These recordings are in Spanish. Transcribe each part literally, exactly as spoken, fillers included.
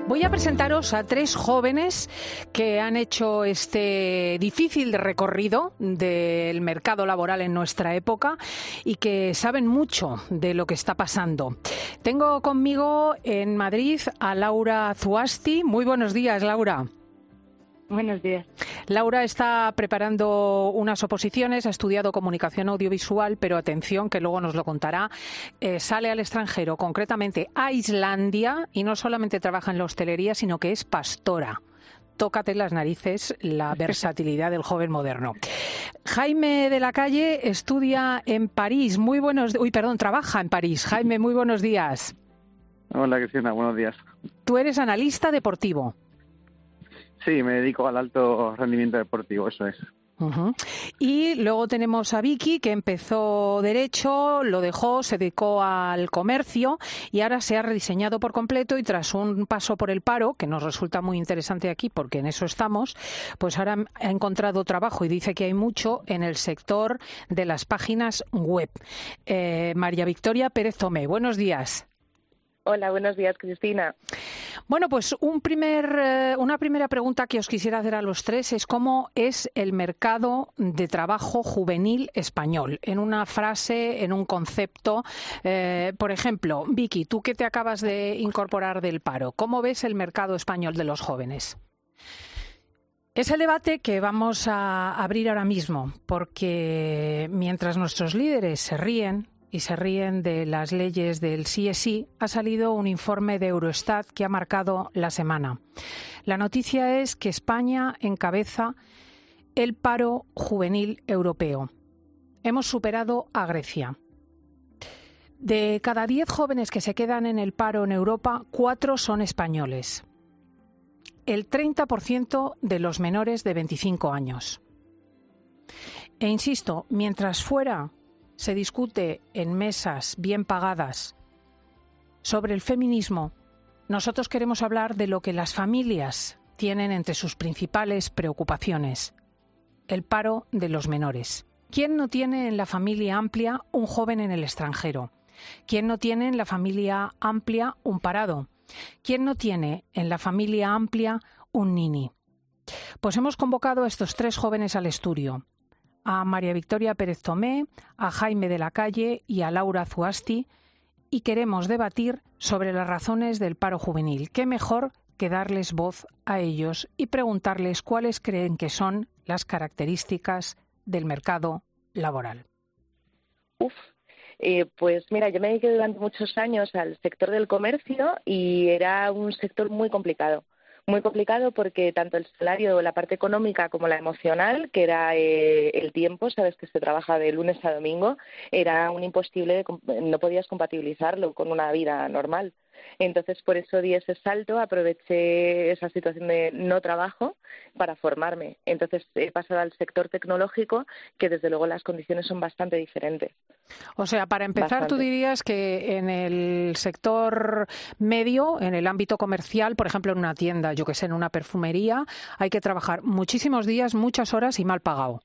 Voy a presentaros a tres jóvenes que han hecho este difícil recorrido del mercado laboral en nuestra época y que saben mucho de lo que está pasando. Tengo conmigo en Madrid a Laura Zuasti. Muy buenos días, Laura. Buenos días. Laura está preparando unas oposiciones, ha estudiado comunicación audiovisual, pero atención, que luego nos lo contará, eh, sale al extranjero, concretamente a Islandia, y no solamente trabaja en la hostelería, sino que es pastora. Tócate las narices la versatilidad del joven moderno. Jaime de la Calle estudia en París. Muy buenos, uy, perdón, trabaja en París. Jaime, muy buenos días. Hola, Cristina, buenos días. Tú eres analista deportivo. Sí, me dedico al alto rendimiento deportivo, eso es. Uh-huh. Y luego tenemos a Vicky, que empezó Derecho, lo dejó, se dedicó al comercio y ahora se ha rediseñado por completo y tras un paso por el paro, que nos resulta muy interesante aquí porque en eso estamos, pues ahora ha encontrado trabajo y dice que hay mucho en el sector de las páginas web. Eh, María Victoria Pérez Tomé, buenos días. Hola, buenos días, Cristina. Bueno, pues un primer, eh, una primera pregunta que os quisiera hacer a los tres es cómo es el mercado de trabajo juvenil español. En una frase, en un concepto. Eh, por ejemplo, Vicky, tú que te acabas de incorporar del paro, ¿cómo ves el mercado español de los jóvenes? Es el debate que vamos a abrir ahora mismo, porque mientras nuestros líderes se ríen, y se ríen de las leyes del sí es sí, ha salido un informe de Eurostat que ha marcado la semana. La noticia es que España encabeza el paro juvenil europeo. Hemos superado a Grecia. De cada diez jóvenes que se quedan en el paro en Europa, cuatro son españoles. El treinta por ciento de los menores de veinticinco años. E insisto, mientras fuera se discute en mesas bien pagadas sobre el feminismo, nosotros queremos hablar de lo que las familias tienen entre sus principales preocupaciones: el paro de los menores. ¿Quién no tiene en la familia amplia un joven en el extranjero? ¿Quién no tiene en la familia amplia un parado? ¿Quién no tiene en la familia amplia un nini? Pues hemos convocado a estos tres jóvenes al estudio: a María Victoria Pérez Tomé, a Jaime de la Calle y a Laura Zuasti, y queremos debatir sobre las razones del paro juvenil. ¿Qué mejor que darles voz a ellos y preguntarles cuáles creen que son las características del mercado laboral? Uf, eh, pues mira, yo me dediqué durante muchos años al sector del comercio y era un sector muy complicado. Muy complicado porque tanto el salario, la parte económica como la emocional, que era eh, el tiempo, sabes que se trabaja de lunes a domingo, era un imposible, no podías compatibilizarlo con una vida normal. Entonces, por eso di ese salto, aproveché esa situación de no trabajo para formarme. Entonces, he pasado al sector tecnológico, que desde luego las condiciones son bastante diferentes. O sea, para empezar, bastante. Tú dirías que en el sector medio, en el ámbito comercial, por ejemplo, en una tienda, yo que sé, en una perfumería, hay que trabajar muchísimos días, muchas horas y mal pagado.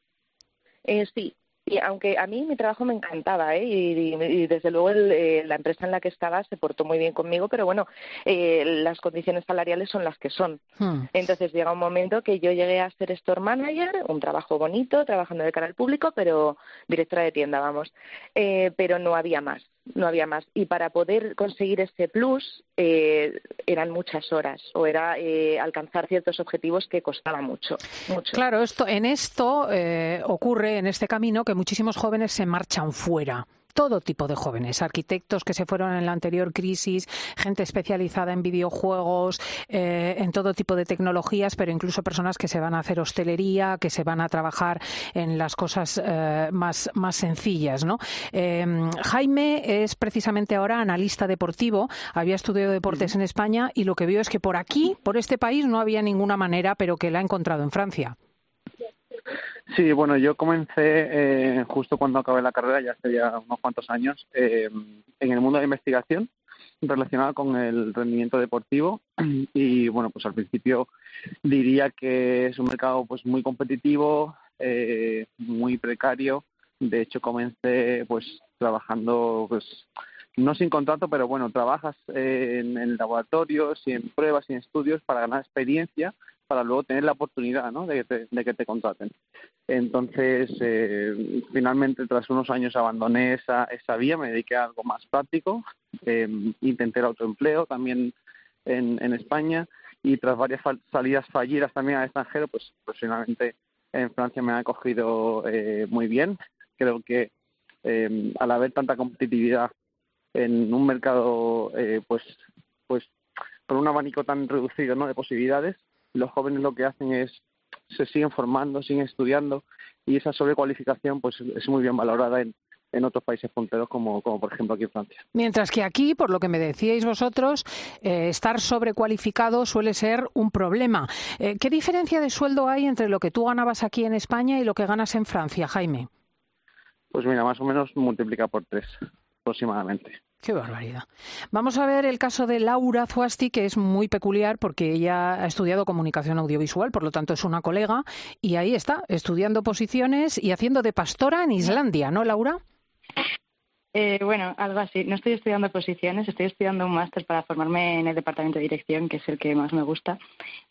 Eh, sí. Y aunque a mí mi trabajo me encantaba, ¿eh? y, y, y desde luego el, eh, la empresa en la que estaba se portó muy bien conmigo, pero bueno, eh, las condiciones salariales son las que son. Hmm. Entonces llega un momento que yo llegué a ser store manager, un trabajo bonito, trabajando de cara al público, pero directora de tienda, vamos, eh, pero no había más. No había más. Y para poder conseguir ese plus eh, eran muchas horas o era eh, alcanzar ciertos objetivos que costaba mucho, mucho. Claro, esto, en esto eh, ocurre, en este camino, que muchísimos jóvenes se marchan fuera. Todo tipo de jóvenes, arquitectos que se fueron en la anterior crisis, gente especializada en videojuegos, eh, en todo tipo de tecnologías, pero incluso personas que se van a hacer hostelería, que se van a trabajar en las cosas eh, más, más sencillas, ¿no? Eh, Jaime es precisamente ahora analista deportivo, había estudiado deportes en España y lo que vio es que por aquí, por este país, no había ninguna manera, pero que la ha encontrado en Francia. Sí, bueno, yo comencé eh, justo cuando acabé la carrera, ya hace ya unos cuantos años, eh, en el mundo de investigación relacionado con el rendimiento deportivo y, bueno, pues al principio diría que es un mercado pues muy competitivo, eh, muy precario. De hecho, comencé pues trabajando pues no sin contrato, pero bueno, trabajas eh, en, en laboratorios y en pruebas y en estudios para ganar experiencia, para luego tener la oportunidad, ¿no?, de que te, de que te contraten. Entonces, eh, finalmente, tras unos años abandoné esa, esa vía, me dediqué a algo más práctico, eh, intenté el autoempleo también en, en España, y tras varias fal- salidas fallidas también al extranjero, pues profesionalmente en Francia me ha acogido eh, muy bien. Creo que eh, al haber tanta competitividad en un mercado eh, pues pues con un abanico tan reducido, ¿no?, de posibilidades, los jóvenes lo que hacen es se siguen formando, siguen estudiando, y esa sobrecualificación pues es muy bien valorada en, en otros países punteros como, como por ejemplo aquí en Francia. Mientras que aquí, por lo que me decíais vosotros, eh, estar sobrecualificado suele ser un problema. Eh, ¿Qué diferencia de sueldo hay entre lo que tú ganabas aquí en España y lo que ganas en Francia, Jaime? Pues mira, más o menos multiplica por tres aproximadamente. Qué barbaridad. Vamos a ver el caso de Laura Zuasti, que es muy peculiar porque ella ha estudiado comunicación audiovisual, por lo tanto es una colega, y ahí está, estudiando posiciones y haciendo de pastora en Islandia, ¿no, Laura? Eh, bueno, algo así. No estoy estudiando posiciones, estoy estudiando un máster para formarme en el departamento de dirección, que es el que más me gusta.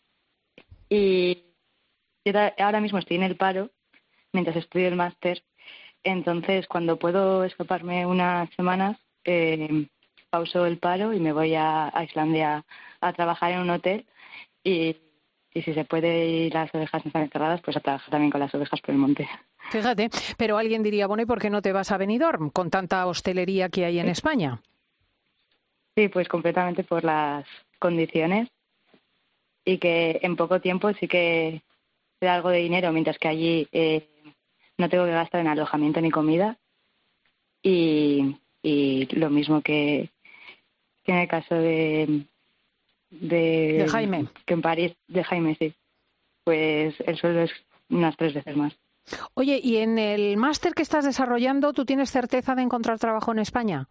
Y ahora mismo estoy en el paro mientras estudio el máster. Entonces, cuando puedo escaparme unas semanas, eh, pauso el paro y me voy a, a Islandia a trabajar en un hotel. Y, y si se puede y las ovejas no están encerradas, pues a trabajar también con las ovejas por el monte. Fíjate, pero alguien diría, bueno, ¿y por qué no te vas a Benidorm con tanta hostelería que hay en España? Sí, pues completamente por las condiciones y que en poco tiempo sí que te da algo de dinero, mientras que allí eh, no tengo que gastar en alojamiento ni comida. Y, y lo mismo que, que en el caso de, de, de Jaime. Que en París, de Jaime, sí. Pues el sueldo es unas tres veces más. Oye, ¿y en el máster que estás desarrollando, tú tienes certeza de encontrar trabajo en España?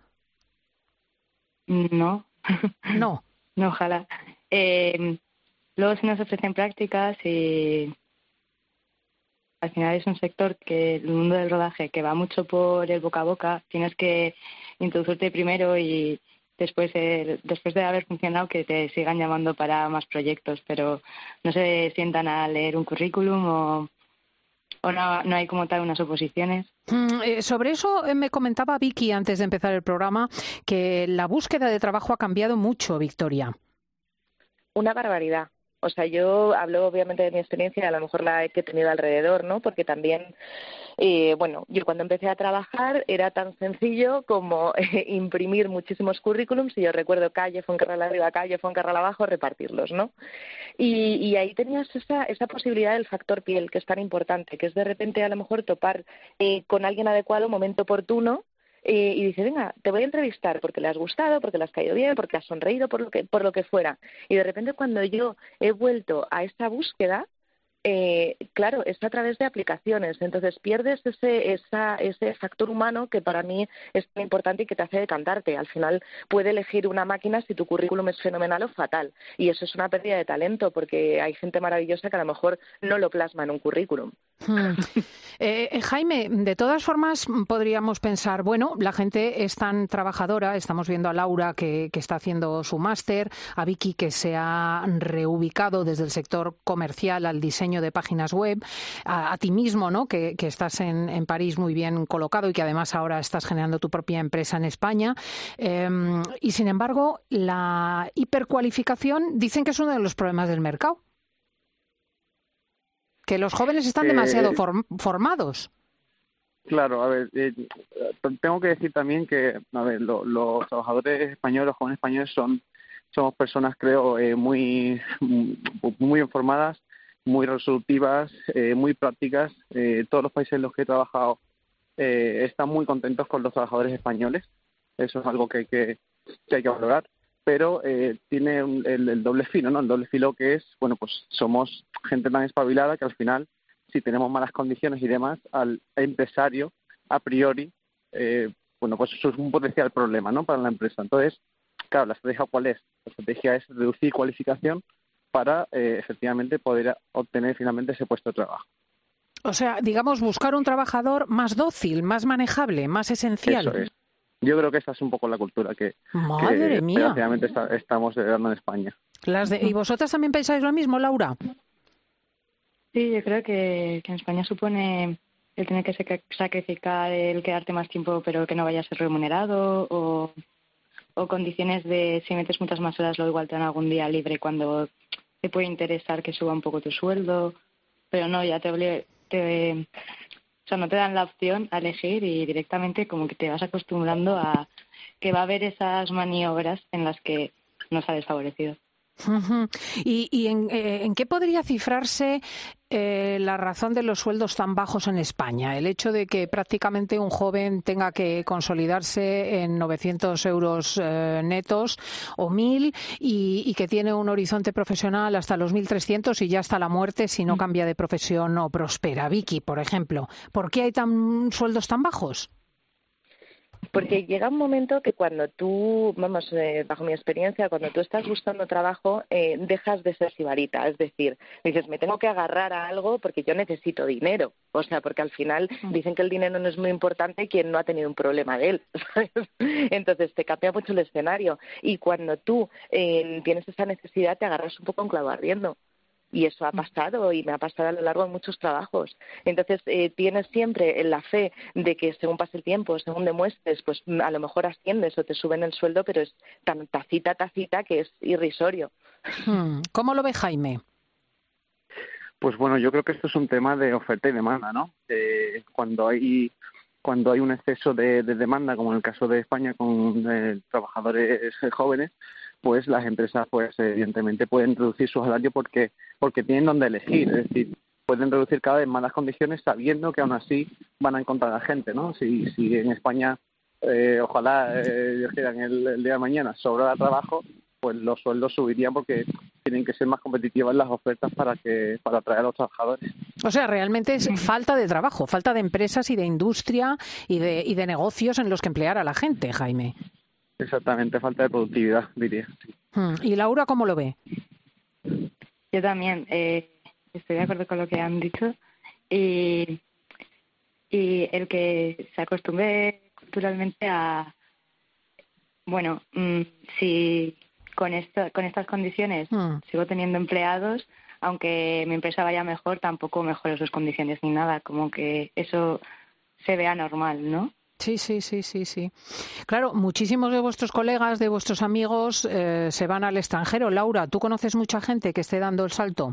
No. No. No, ojalá. Eh, luego se nos ofrecen prácticas y al final es un sector que el mundo del rodaje que va mucho por el boca a boca. Tienes que introducirte primero y después eh, después de haber funcionado que te sigan llamando para más proyectos, pero no se sientan a leer un currículum o, o no, no hay como tal unas oposiciones. Mm, eh, sobre eso eh, me comentaba Vicky antes de empezar el programa, que la búsqueda de trabajo ha cambiado mucho, Victoria. Una barbaridad. O sea, yo hablo obviamente de mi experiencia, a lo mejor la que he tenido alrededor, ¿no? Porque también, eh, bueno, yo cuando empecé a trabajar era tan sencillo como eh, imprimir muchísimos currículums, y yo recuerdo calle, Fuencarral arriba, calle, Fuencarral abajo, repartirlos, ¿no? Y, y ahí tenías esa, esa posibilidad del factor piel, que es tan importante, que es de repente a lo mejor topar eh, con alguien adecuado, momento oportuno, Eh, y dice, venga, te voy a entrevistar porque le has gustado, porque le has caído bien, porque has sonreído, por lo que, por lo que fuera. Y de repente cuando yo he vuelto a esa búsqueda, eh, claro, es a través de aplicaciones. Entonces pierdes ese, esa, ese factor humano que para mí es tan importante y que te hace decantarte. Al final puede elegir una máquina si tu currículum es fenomenal o fatal. Y eso es una pérdida de talento porque hay gente maravillosa que a lo mejor no lo plasma en un currículum. Hmm. Eh, Jaime, de todas formas podríamos pensar, bueno, la gente es tan trabajadora, estamos viendo a Laura que, que está haciendo su máster, a Vicky que se ha reubicado desde el sector comercial al diseño de páginas web, a, a ti mismo, ¿no?, que, que estás en, en París muy bien colocado y que además ahora estás generando tu propia empresa en España. Eh, y sin embargo, la hipercualificación dicen que es uno de los problemas del mercado. Que los jóvenes están demasiado form- formados. Claro, a ver, eh, tengo que decir también que, a ver, lo, los trabajadores españoles, los jóvenes españoles son somos personas, creo, eh, muy muy informadas, muy resolutivas, eh, muy prácticas. Eh, todos los países en los que he trabajado eh, están muy contentos con los trabajadores españoles. Eso es algo que hay que, que, hay que valorar. Pero eh, tiene un, el, el doble filo, ¿no? El doble filo que es, bueno, pues somos gente tan espabilada que al final, si tenemos malas condiciones y demás, al empresario, a priori, eh, bueno, pues eso es un potencial problema, ¿no?, para la empresa. Entonces, claro, ¿la estrategia cuál es? La estrategia es reducir cualificación para, eh, efectivamente, poder obtener finalmente ese puesto de trabajo. O sea, digamos, buscar un trabajador más dócil, más manejable, más esencial. Eso es. Yo creo que esa es un poco la cultura que, Madre que mía. desgraciadamente está, estamos heredando en España. Las de... ¿Y vosotras también pensáis lo mismo, Laura? Sí, yo creo que, que en España supone el tener que sac- sacrificar el quedarte más tiempo pero que no vaya a ser remunerado, o, o condiciones de si metes muchas más horas luego igual te dan algún día libre cuando te puede interesar que suba un poco tu sueldo, pero no, ya te, obli- te o sea, no te dan la opción a elegir y directamente como que te vas acostumbrando a que va a haber esas maniobras en las que no sales favorecido. Ujú. ¿Y, y en, eh, en qué podría cifrarse eh, la razón de los sueldos tan bajos en España? El hecho de que prácticamente un joven tenga que consolidarse en novecientos euros eh, netos o mil y, y que tiene un horizonte profesional hasta los mil trescientos y ya hasta la muerte si no cambia de profesión o prospera. Vicky, por ejemplo, ¿por qué hay tan sueldos tan bajos? Porque llega un momento que cuando tú, vamos, eh, bajo mi experiencia, cuando tú estás buscando trabajo, eh, dejas de ser sibarita. Es decir, dices, me tengo que agarrar a algo porque yo necesito dinero. O sea, porque al final dicen que el dinero no es muy importante quien no ha tenido un problema de él, ¿sabes? Entonces te cambia mucho el escenario. Y cuando tú eh, tienes esa necesidad, te agarras un poco a un clavo ardiendo. Y eso ha pasado y me ha pasado a lo largo de muchos trabajos. Entonces, eh, tienes siempre la fe de que según pase el tiempo, según demuestres, pues a lo mejor asciendes o te suben el sueldo, pero es tan tacita, tacita que es irrisorio. Hmm. ¿Cómo lo ve Jaime? Pues bueno, yo creo que esto es un tema de oferta y demanda, ¿no? Eh, cuando hay cuando hay un exceso de, de demanda, como en el caso de España con eh, trabajadores jóvenes, pues las empresas, pues evidentemente pueden reducir su salario porque porque tienen donde elegir, es decir, pueden reducir cada vez más las condiciones sabiendo que aún así van a encontrar a gente, ¿no? Si si en España, eh, ojalá, eh, Dios quiera, en el, el día de mañana sobra trabajo, pues los sueldos subirían porque tienen que ser más competitivas las ofertas para que para atraer a los trabajadores. O sea, realmente es falta de trabajo, falta de empresas y de industria y de, y de negocios en los que emplear a la gente, Jaime. Exactamente, falta de productividad, diría. Sí. Hmm. ¿Y Laura cómo lo ve? Yo también eh, estoy de acuerdo con lo que han dicho y, y el que se acostumbre culturalmente a, bueno, mmm, si con, esto, con estas condiciones Hmm. sigo teniendo empleados, aunque mi empresa vaya mejor, tampoco mejoro sus condiciones ni nada, como que eso se vea normal, ¿no? Sí, sí, sí, sí, sí. Claro, muchísimos de vuestros colegas, de vuestros amigos, eh, se van al extranjero. Laura, ¿tú conoces mucha gente que esté dando el salto?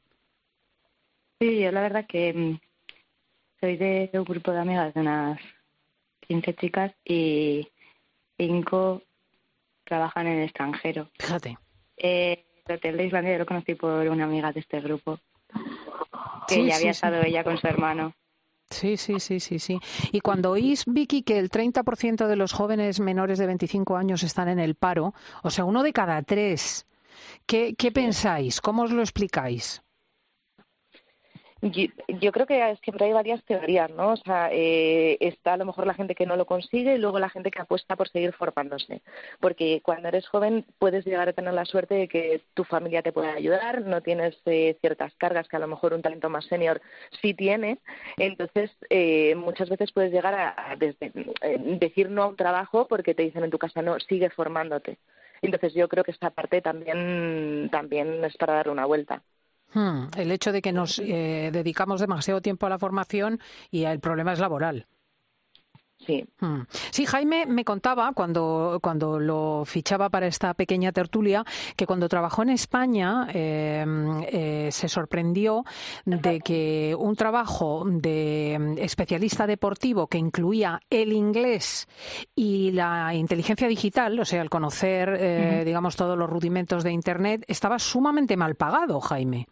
Sí, yo la verdad que mmm, soy de un grupo de amigas de unas quince chicas y cinco trabajan en el extranjero. Fíjate. Eh, el hotel de Islandia yo lo conocí por una amiga de este grupo, que Sí, ya había sí, sí. estado ella con su hermano. Sí, sí, sí, sí, sí. Y cuando oís, Vicky, que el treinta por ciento de los jóvenes menores de veinticinco años están en el paro, o sea, uno de cada tres, ¿qué, qué pensáis? ¿Cómo os lo explicáis? Yo, yo creo que siempre hay varias teorías, ¿no? O sea, eh, está a lo mejor la gente que no lo consigue y luego la gente que apuesta por seguir formándose. Porque cuando eres joven puedes llegar a tener la suerte de que tu familia te pueda ayudar, no tienes eh, ciertas cargas que a lo mejor un talento más senior sí tiene. Entonces, eh, muchas veces puedes llegar a, a desde, eh, decir no a un trabajo porque te dicen en tu casa no, sigue formándote. Entonces, yo creo que esta parte también, también es para darle una vuelta. Hmm, el hecho de que nos eh, dedicamos demasiado tiempo a la formación y el problema es laboral. Sí. Hmm. Sí, Jaime me contaba cuando, cuando lo fichaba para esta pequeña tertulia que cuando trabajó en España eh, eh, se sorprendió de que un trabajo de especialista deportivo que incluía el inglés y la inteligencia digital, o sea, el conocer, eh, uh-huh. digamos, todos los rudimentos de Internet, estaba sumamente mal pagado, Jaime.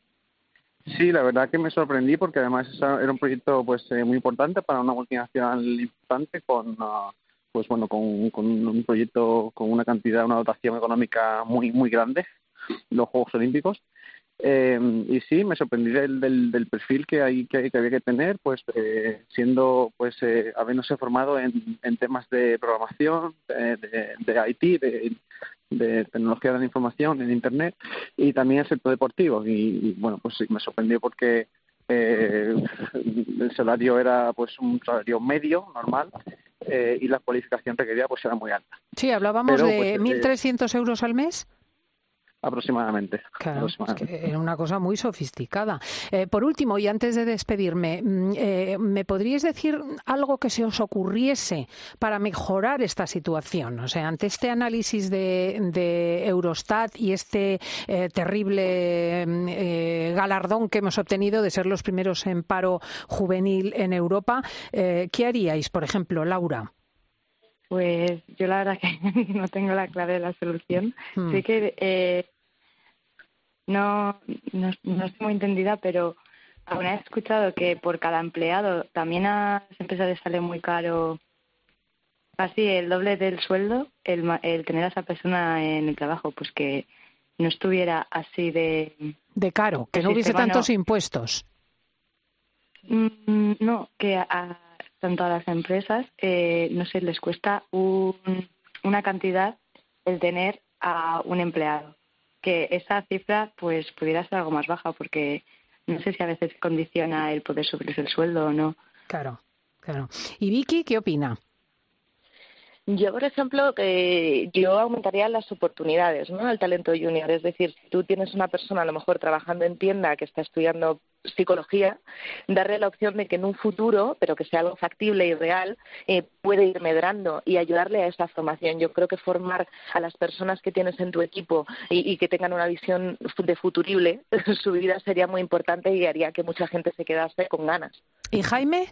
Sí, la verdad que me sorprendí porque además era un proyecto pues eh, muy importante para una multinacional importante con uh, pues bueno con, con un proyecto con una cantidad, una dotación económica muy muy grande, los Juegos Olímpicos. Eh, y sí, me sorprendí del, del, del perfil que hay que, que había que tener, pues eh, siendo pues eh, habiéndose formado en, en temas de programación, de, de, de I T, de de tecnología de la información en Internet y también el sector deportivo y, y bueno, pues sí, me sorprendió porque eh, el salario era pues un salario medio, normal, eh, y la cualificación requerida pues era muy alta. Sí, hablábamos Pero, de pues, mil trescientos euros al mes. Aproximadamente. Claro, aproximadamente. es que era una cosa muy sofisticada. Eh, por último, y antes de despedirme, eh, ¿me podríais decir algo que se os ocurriese para mejorar esta situación? O sea, ante este análisis de, de Eurostat y este eh, terrible eh, galardón que hemos obtenido de ser los primeros en paro juvenil en Europa, eh, ¿qué haríais, por ejemplo, Laura? Pues yo la verdad que no tengo la clave de la solución. Hmm. Sí que eh, no, no, no estoy muy entendida, pero alguna vez he escuchado que por cada empleado también a las empresas les sale muy caro, casi el doble del sueldo, el, el tener a esa persona en el trabajo, pues que no estuviera así de... De caro, que no hubiese tantos impuestos. Mm, no, que a, a tanto a las empresas, eh, no sé, les cuesta un, una cantidad el tener a un empleado. Que esa cifra pues pudiera ser algo más baja, porque no sé si a veces condiciona el poder subirles el sueldo o no. Claro, claro. ¿Y Vicky qué opina? Yo, por ejemplo, eh, yo aumentaría las oportunidades, ¿no?, al talento junior. Es decir, si tú tienes una persona a lo mejor trabajando en tienda que está estudiando psicología, darle la opción de que en un futuro, pero que sea algo factible y real, eh, puede ir medrando y ayudarle a esa formación. Yo creo que formar a las personas que tienes en tu equipo y, y que tengan una visión de futurible, su vida sería muy importante y haría que mucha gente se quedase con ganas. ¿Y Jaime?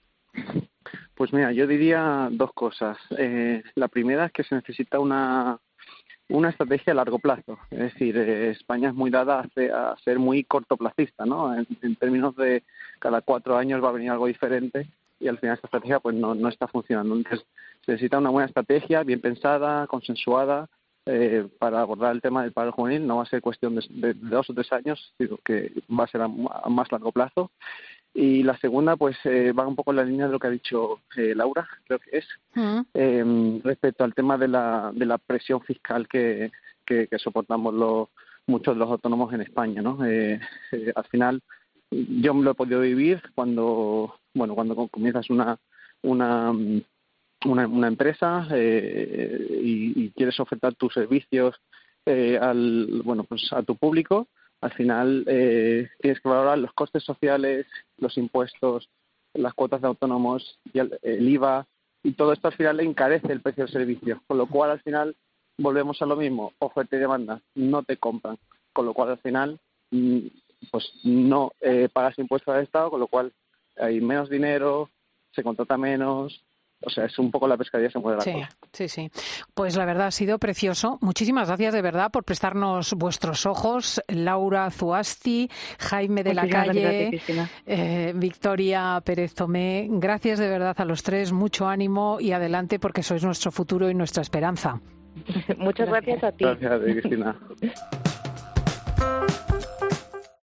Pues mira, yo diría dos cosas. Eh, la primera es que se necesita una una estrategia a largo plazo. Es decir, eh, España es muy dada a, a ser muy cortoplacista, ¿no? En, en términos de cada cuatro años va a venir algo diferente y al final esta estrategia pues no, no está funcionando. Entonces se necesita una buena estrategia, bien pensada, consensuada, eh, para abordar el tema del paro juvenil. No va a ser cuestión de, de, de dos o tres años, sino que va a ser a, a más largo plazo. Y la segunda, pues, eh, va un poco en la línea de lo que ha dicho eh, Laura, creo que es, uh-huh. eh, respecto al tema de la, de la presión fiscal que, que, que soportamos los, muchos de los autónomos en España, ¿no? Eh, eh, al final, yo me lo he podido vivir cuando, bueno, cuando comienzas una una una, una empresa eh, y, y quieres ofertar tus servicios eh, al, bueno, pues a tu público. Al final eh, tienes que valorar los costes sociales, los impuestos, las cuotas de autónomos y el, el I V A, y todo esto al final le encarece el precio del servicio, con lo cual al final volvemos a lo mismo, oferta y demanda, no te compran, con lo cual al final pues no eh, pagas impuestos al Estado, con lo cual hay menos dinero, se contrata menos. O sea, es un poco la pescadilla se mueve la sí, cosa. Sí, sí. Pues la verdad ha sido precioso. Muchísimas gracias de verdad por prestarnos vuestros ojos. Laura Zuasti, Jaime de la Calle, gracias, eh, Victoria Pérez Tomé. Gracias de verdad a los tres. Mucho ánimo y adelante porque sois nuestro futuro y nuestra esperanza. Muchas gracias a ti. Gracias, Cristina.